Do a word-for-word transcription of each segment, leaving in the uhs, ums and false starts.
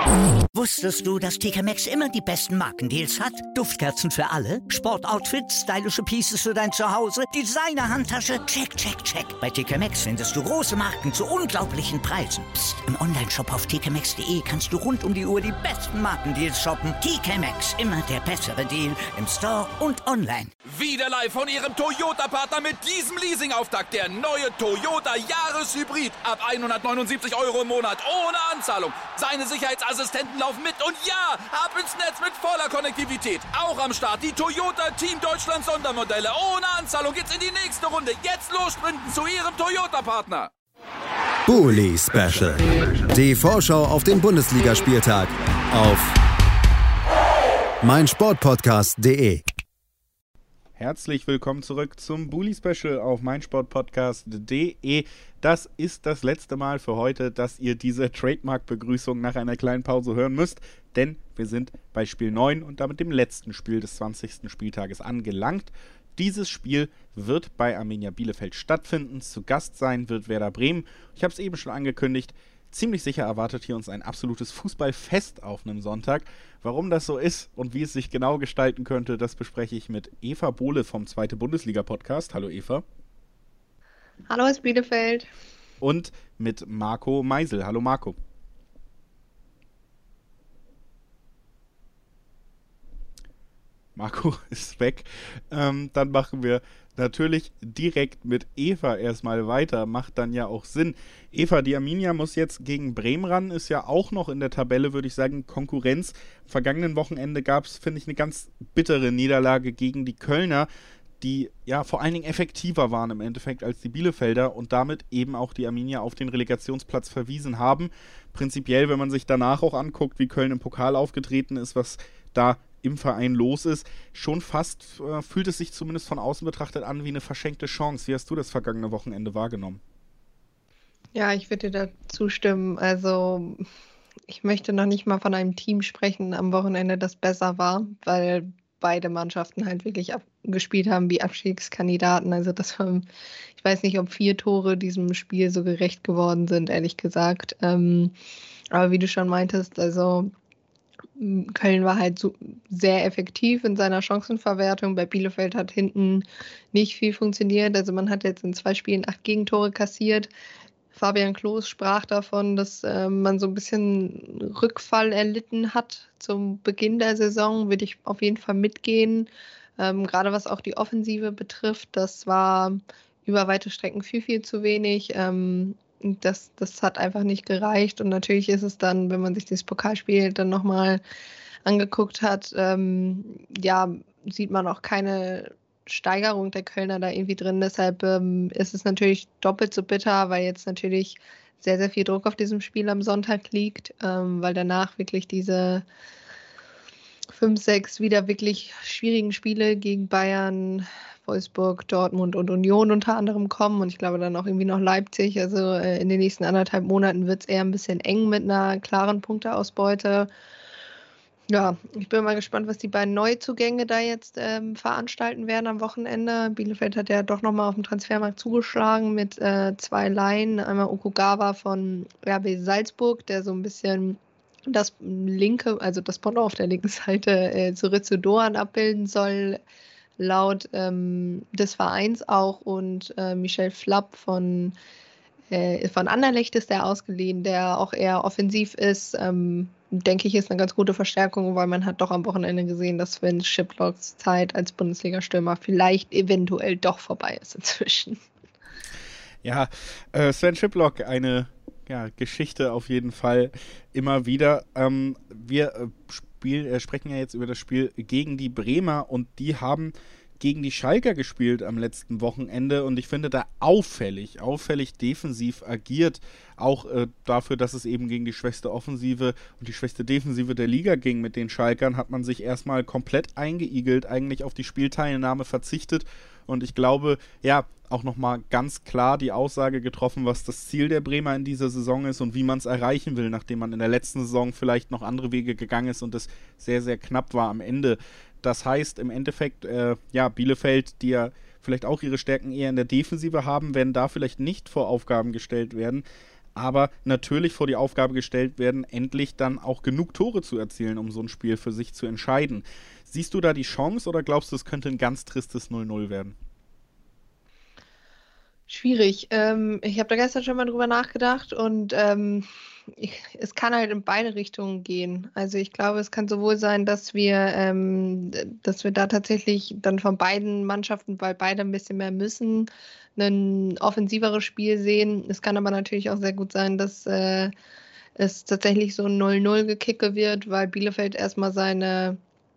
Wusstest du, dass T K Maxx immer die besten Markendeals hat? Duftkerzen für alle, Sportoutfits, stylische Pieces für dein Zuhause, Designer-Handtasche, check, check, check. Bei T K Maxx findest du große Marken zu unglaublichen Preisen. Psst. Im Onlineshop auf t k maxx punkt d e kannst du rund um die Uhr die besten Markendeals shoppen. T K Maxx, immer der bessere Deal im Store und online. Wieder live von Ihrem Toyota-Partner mit diesem Leasing-Auftakt. Der neue Toyota Jahreshybrid. Ab hundertneunundsiebzig Euro im Monat. Ohne Anzahlung. Seine Sicherheitsassistenten laufen mit. Und ja, ab ins Netz mit voller Konnektivität. Auch am Start die Toyota Team Deutschland Sondermodelle. Ohne Anzahlung geht's in die nächste Runde. Jetzt los sprinten zu Ihrem Toyota-Partner. Bully Special. Die Vorschau auf den Bundesligaspieltag auf meinsportpodcast punkt de. Herzlich willkommen zurück zum Bully Special auf meinsportpodcast punkt de. Das ist das letzte Mal für heute, dass ihr diese Trademark-Begrüßung nach einer kleinen Pause hören müsst, denn wir sind bei Spiel neun und damit dem letzten Spiel des zwanzigsten Spieltages angelangt. Dieses Spiel wird bei Arminia Bielefeld stattfinden. Zu Gast sein wird Werder Bremen. Ich habe es eben schon angekündigt. Ziemlich sicher erwartet hier uns ein absolutes Fußballfest auf einem Sonntag. Warum das so ist und wie es sich genau gestalten könnte, das bespreche ich mit Eva Bohle vom Zweite Bundesliga-Podcast. Hallo Eva. Hallo aus Bielefeld. Und mit Marco Meisel. Hallo Marco. Marco ist weg. Ähm, dann machen wir natürlich direkt mit Eva erstmal weiter. Macht dann ja auch Sinn. Eva, die Arminia muss jetzt gegen Bremen ran. Ist ja auch noch in der Tabelle, würde ich sagen, Konkurrenz. Am vergangenen Wochenende gab es, finde ich, eine ganz bittere Niederlage gegen die Kölner, die ja vor allen Dingen effektiver waren im Endeffekt als die Bielefelder und damit eben auch die Arminia auf den Relegationsplatz verwiesen haben. Prinzipiell, wenn man sich danach auch anguckt, wie Köln im Pokal aufgetreten ist, was da im Verein los ist, schon fast äh, fühlt es sich zumindest von außen betrachtet an wie eine verschenkte Chance. Wie hast du das vergangene Wochenende wahrgenommen? Ja, ich würde dir da zustimmen. Also ich möchte noch nicht mal von einem Team sprechen am Wochenende, das besser war, weil beide Mannschaften halt wirklich gespielt haben wie Abstiegskandidaten. Also das war, ich weiß nicht, ob vier Tore diesem Spiel so gerecht geworden sind, ehrlich gesagt. Ähm, aber wie du schon meintest, also Köln war halt so sehr effektiv in seiner Chancenverwertung. Bei Bielefeld hat hinten nicht viel funktioniert. Also man hat jetzt in zwei Spielen acht Gegentore kassiert. Fabian Klos sprach davon, dass äh, man so ein bisschen Rückfall erlitten hat zum Beginn der Saison. Würde ich auf jeden Fall mitgehen. Ähm, gerade was auch die Offensive betrifft, das war über weite Strecken viel, viel zu wenig. Ähm, Das, das hat einfach nicht gereicht und natürlich ist es dann, wenn man sich dieses Pokalspiel dann nochmal angeguckt hat, ähm, ja, sieht man auch keine Steigerung der Kölner da irgendwie drin. Deshalb ähm, ist es natürlich doppelt so bitter, weil jetzt natürlich sehr, sehr viel Druck auf diesem Spiel am Sonntag liegt, ähm, weil danach wirklich diese fünf, sechs wieder wirklich schwierigen Spiele gegen Bayern, Wolfsburg, Dortmund und Union unter anderem kommen und ich glaube dann auch irgendwie noch Leipzig. Also äh, in den nächsten anderthalb Monaten wird es eher ein bisschen eng mit einer klaren Punkteausbeute. Ja, ich bin mal gespannt, was die beiden Neuzugänge da jetzt ähm, veranstalten werden am Wochenende. Bielefeld hat ja doch nochmal auf dem Transfermarkt zugeschlagen mit äh, zwei Leihen. Einmal Okugawa von R B Salzburg, der so ein bisschen das linke, also das Pendant auf der linken Seite äh, zu Rizzo Doan abbilden soll, laut ähm, des Vereins auch. Und äh, Michel Flapp von, äh, von Anderlecht ist der ausgeliehen, der auch eher offensiv ist. Ähm, denke ich, ist eine ganz gute Verstärkung, weil man hat doch am Wochenende gesehen, dass Sven Schiplocks Zeit als Bundesliga-Stürmer vielleicht eventuell doch vorbei ist inzwischen. Ja, äh, Sven Schiplock, eine ja, Geschichte auf jeden Fall immer wieder. Ähm, wir äh, spiel, äh, sprechen ja jetzt über das Spiel gegen die Bremer und die haben gegen die Schalker gespielt am letzten Wochenende und ich finde da auffällig, auffällig defensiv agiert, auch äh, dafür, dass es eben gegen die schwächste Offensive und die schwächste Defensive der Liga ging mit den Schalkern, hat man sich erstmal komplett eingeigelt, eigentlich auf die Spielteilnahme verzichtet und ich glaube, ja, auch nochmal ganz klar die Aussage getroffen, was das Ziel der Bremer in dieser Saison ist und wie man es erreichen will, nachdem man in der letzten Saison vielleicht noch andere Wege gegangen ist und es sehr, sehr knapp war am Ende. Das heißt im Endeffekt, äh, ja, Bielefeld, die ja vielleicht auch ihre Stärken eher in der Defensive haben, werden da vielleicht nicht vor Aufgaben gestellt werden. aber natürlich vor die Aufgabe gestellt werden, endlich dann auch genug Tore zu erzielen, um so ein Spiel für sich zu entscheiden. Siehst du da die Chance oder glaubst du, es könnte ein ganz tristes null null werden? Schwierig. Ähm, ich habe da gestern schon mal drüber nachgedacht und ähm, ich, es kann halt in beide Richtungen gehen. Also ich glaube, es kann sowohl sein, dass wir, ähm, dass wir da tatsächlich dann von beiden Mannschaften, weil beide ein bisschen mehr müssen, ein offensiveres Spiel sehen. Es kann aber natürlich auch sehr gut sein, dass äh, es tatsächlich so ein null null gekicke wird, weil Bielefeld erstmal seine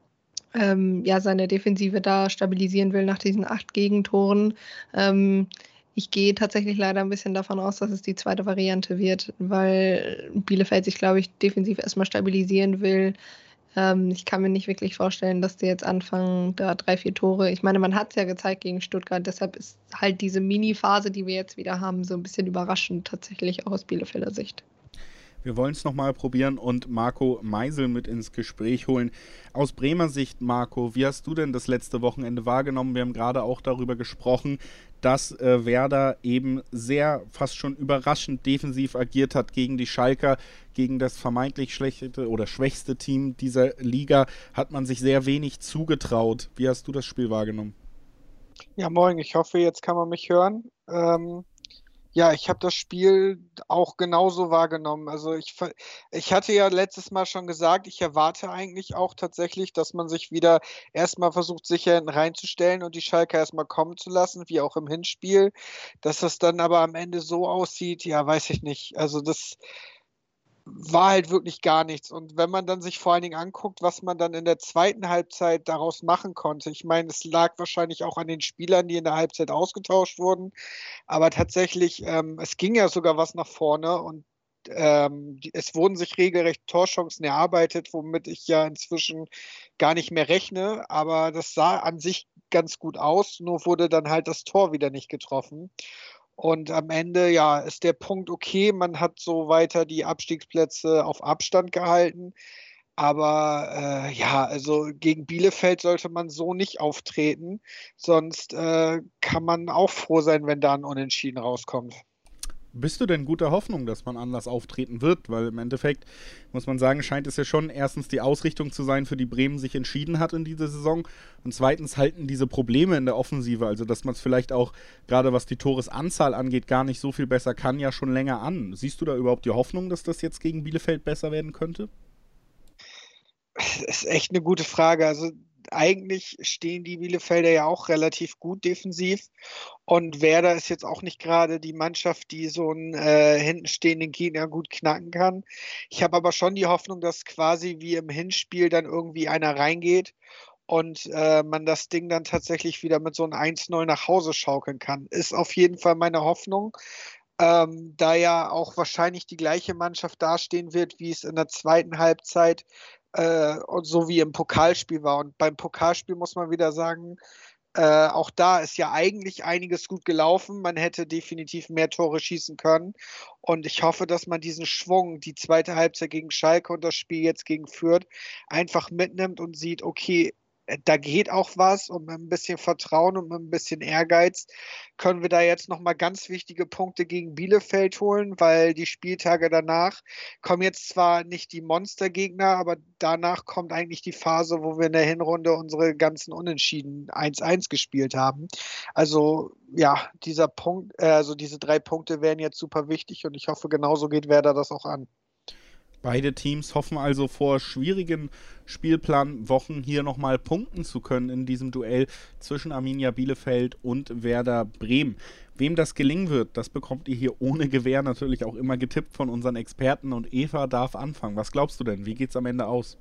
ähm, ja, seine Defensive da stabilisieren will nach diesen acht Gegentoren. Ähm, ich gehe tatsächlich leider ein bisschen davon aus, dass es die zweite Variante wird, weil Bielefeld sich, glaube ich, defensiv erstmal stabilisieren will. Ähm, ich kann mir nicht wirklich vorstellen, dass die jetzt anfangen, da drei, vier Tore. Ich meine, man hat es ja gezeigt gegen Stuttgart, deshalb ist halt diese Mini-Phase, die wir jetzt wieder haben, so ein bisschen überraschend tatsächlich auch aus Bielefelder Sicht. Wir wollen es nochmal probieren und Marco Meisel mit ins Gespräch holen. Aus Bremer Sicht, Marco, wie hast du denn das letzte Wochenende wahrgenommen? Wir haben gerade auch darüber gesprochen, dass äh, Werder eben sehr, fast schon überraschend defensiv agiert hat gegen die Schalker, gegen das vermeintlich schlechte oder schwächste Team dieser Liga hat man sich sehr wenig zugetraut. Wie hast du das Spiel wahrgenommen? Ja, moin, ich hoffe, jetzt kann man mich hören. Ähm Ja, ich habe das Spiel auch genauso wahrgenommen. Also ich, ver- ich hatte ja letztes Mal schon gesagt, ich erwarte eigentlich auch tatsächlich, dass man sich wieder erstmal versucht, sicher hinten reinzustellen und die Schalker erstmal kommen zu lassen, wie auch im Hinspiel. Dass das dann aber am Ende so aussieht, ja, weiß ich nicht. Also das war halt wirklich gar nichts. Und wenn man dann sich vor allen Dingen anguckt, was man dann in der zweiten Halbzeit daraus machen konnte, ich meine, es lag wahrscheinlich auch an den Spielern, die in der Halbzeit ausgetauscht wurden, aber tatsächlich, ähm, es ging ja sogar was nach vorne und ähm, die, es wurden sich regelrecht Torchancen erarbeitet, womit ich ja inzwischen gar nicht mehr rechne, aber das sah an sich ganz gut aus, nur wurde dann halt das Tor wieder nicht getroffen. Und am Ende, ja, ist der Punkt okay. Man hat so weiter die Abstiegsplätze auf Abstand gehalten. Aber äh, ja, also gegen Bielefeld sollte man so nicht auftreten. Sonst äh, kann man auch froh sein, wenn da ein Unentschieden rauskommt. Bist du denn guter Hoffnung, dass man anders auftreten wird? Weil im Endeffekt, muss man sagen, scheint es ja schon erstens die Ausrichtung zu sein, für die Bremen sich entschieden hat in dieser Saison. Und zweitens halten diese Probleme in der Offensive, also dass man es vielleicht auch, gerade was die Toresanzahl angeht, gar nicht so viel besser kann, ja schon länger an. Siehst du da überhaupt die Hoffnung, dass das jetzt gegen Bielefeld besser werden könnte? Das ist echt eine gute Frage. Also eigentlich stehen die Bielefelder ja auch relativ gut defensiv. Und Werder ist jetzt auch nicht gerade die Mannschaft, die so einen äh, hinten stehenden Gegner gut knacken kann. Ich habe aber schon die Hoffnung, dass quasi wie im Hinspiel dann irgendwie einer reingeht und äh, man das Ding dann tatsächlich wieder mit so einem eins null nach Hause schaukeln kann. Ist auf jeden Fall meine Hoffnung. Ähm, da ja auch wahrscheinlich die gleiche Mannschaft dastehen wird, wie es in der zweiten Halbzeit äh, und so wie im Pokalspiel war. Und beim Pokalspiel muss man wieder sagen, äh, auch da ist ja eigentlich einiges gut gelaufen. Man hätte definitiv mehr Tore schießen können. Und ich hoffe, dass man diesen Schwung, die zweite Halbzeit gegen Schalke und das Spiel jetzt gegen Fürth, einfach mitnimmt und sieht, okay, da geht auch was und mit ein bisschen Vertrauen und mit ein bisschen Ehrgeiz können wir da jetzt nochmal ganz wichtige Punkte gegen Bielefeld holen, weil die Spieltage danach kommen jetzt zwar nicht die Monstergegner, aber danach kommt eigentlich die Phase, wo wir in der Hinrunde unsere ganzen Unentschieden eins eins gespielt haben. Also ja, dieser Punkt, also diese drei Punkte wären jetzt super wichtig und ich hoffe, genauso geht Werder das auch an. Beide Teams hoffen also vor schwierigen Spielplanwochen hier nochmal punkten zu können in diesem Duell zwischen Arminia Bielefeld und Werder Bremen. Wem das gelingen wird, das bekommt ihr hier ohne Gewähr natürlich auch immer getippt von unseren Experten und Eva darf anfangen. Was glaubst du denn? Wie geht's am Ende aus?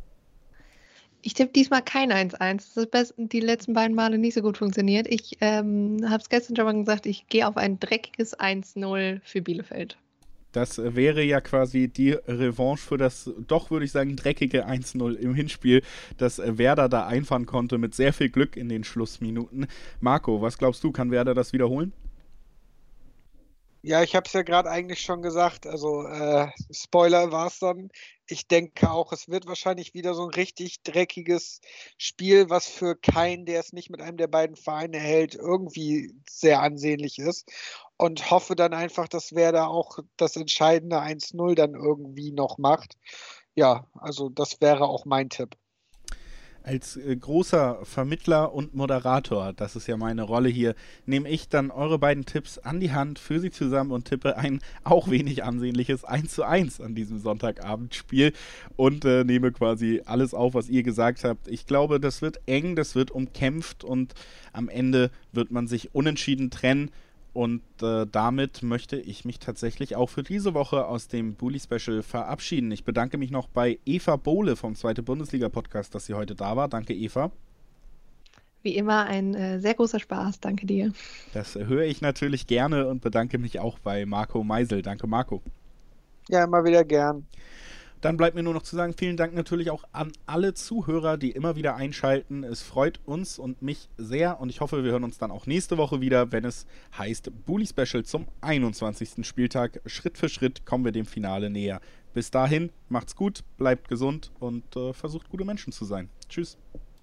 Ich tippe diesmal kein eins eins. Das hat die letzten beiden Male nicht so gut funktioniert. Ich ähm, habe es gestern schon mal gesagt, ich gehe auf ein dreckiges eins null für Bielefeld. Das wäre ja quasi die Revanche für das doch, würde ich sagen, dreckige eins null im Hinspiel, das Werder da einfahren konnte mit sehr viel Glück in den Schlussminuten. Marco, was glaubst du, kann Werder das wiederholen? Ja, ich habe es ja gerade eigentlich schon gesagt. Also äh, Spoiler war es dann. Ich denke auch, es wird wahrscheinlich wieder so ein richtig dreckiges Spiel, was für keinen, der es nicht mit einem der beiden Vereine hält, irgendwie sehr ansehnlich ist. Und hoffe dann einfach, dass Werder auch das entscheidende eins null dann irgendwie noch macht. Ja, also das wäre auch mein Tipp. Als äh, großer Vermittler und Moderator, das ist ja meine Rolle hier, nehme ich dann eure beiden Tipps an die Hand, führe sie zusammen und tippe ein auch wenig ansehnliches eins zu eins an diesem Sonntagabendspiel und äh, nehme quasi alles auf, was ihr gesagt habt. Ich glaube, das wird eng, das wird umkämpft und am Ende wird man sich unentschieden trennen. Und äh, damit möchte ich mich tatsächlich auch für diese Woche aus dem Bully-Special verabschieden. Ich bedanke mich noch bei Eva Bohle vom Zweite Bundesliga-Podcast, dass sie heute da war. Danke, Eva. Wie immer ein äh, sehr großer Spaß. Danke dir. Das höre ich natürlich gerne und bedanke mich auch bei Marco Meisel. Danke, Marco. Ja, immer wieder gern. Dann bleibt mir nur noch zu sagen, vielen Dank natürlich auch an alle Zuhörer, die immer wieder einschalten. Es freut uns und mich sehr und ich hoffe, wir hören uns dann auch nächste Woche wieder, wenn es heißt Bully Special zum einundzwanzigsten Spieltag. Schritt für Schritt kommen wir dem Finale näher. Bis dahin, macht's gut, bleibt gesund und äh, versucht gute Menschen zu sein. Tschüss.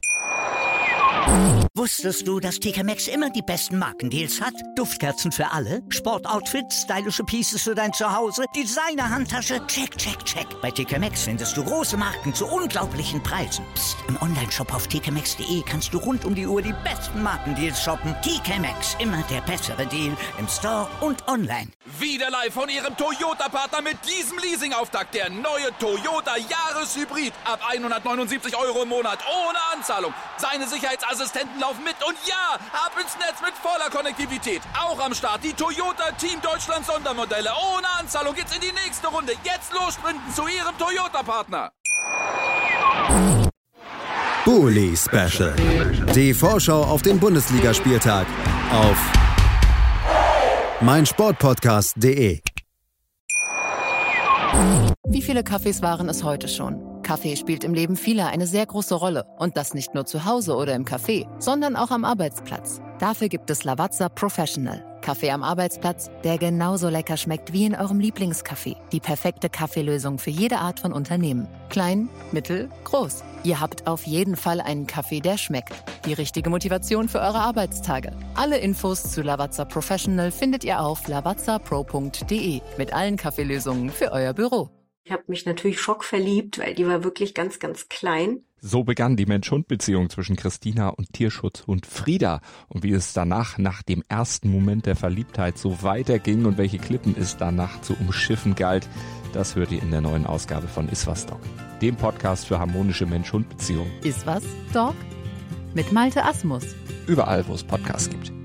Wusstest du, dass T K Maxx immer die besten Markendeals hat? Duftkerzen für alle, Sportoutfits, stylische Pieces für dein Zuhause, Designer-Handtasche, check, check, check. Bei T K Maxx findest du große Marken zu unglaublichen Preisen. Psst. Im Onlineshop auf t k maxx punkt d e kannst du rund um die Uhr die besten Markendeals shoppen. T K Maxx, immer der bessere Deal im Store und online. Wieder live von Ihrem Toyota-Partner mit diesem Leasing-Auftakt. Der neue Toyota Jahreshybrid. Ab hundertneunundsiebzig Euro im Monat ohne Anzahlung. Seine Sicherheitsassistenten laufen mit und ja, ab ins Netz mit voller Konnektivität. Auch am Start die Toyota Team Deutschland Sondermodelle. Ohne Anzahlung geht's in die nächste Runde. Jetzt los sprinten zu Ihrem Toyota-Partner. Bully Special. Die Vorschau auf den Bundesligaspieltag auf meinsportpodcast punkt de. Wie viele Kaffees waren es heute schon? Kaffee spielt im Leben vieler eine sehr große Rolle. Und das nicht nur zu Hause oder im Café, sondern auch am Arbeitsplatz. Dafür gibt es Lavazza Professional. Kaffee am Arbeitsplatz, der genauso lecker schmeckt wie in eurem Lieblingscafé. Die perfekte Kaffeelösung für jede Art von Unternehmen. Klein, mittel, groß. Ihr habt auf jeden Fall einen Kaffee, der schmeckt. Die richtige Motivation für eure Arbeitstage. Alle Infos zu Lavazza Professional findet ihr auf lavazza pro punkt de mit allen Kaffeelösungen für euer Büro. Ich habe mich natürlich schockverliebt, weil die war wirklich ganz, ganz klein. So begann die Mensch-Hund-Beziehung zwischen Christina und Tierschutzhund Frieda. Und wie es danach, nach dem ersten Moment der Verliebtheit, so weiterging und welche Klippen es danach zu umschiffen galt, das hört ihr in der neuen Ausgabe von Iswas Dog, dem Podcast für harmonische Mensch-Hund-Beziehungen. Iswas Dog? Mit Malte Asmus. Überall, wo es Podcasts gibt.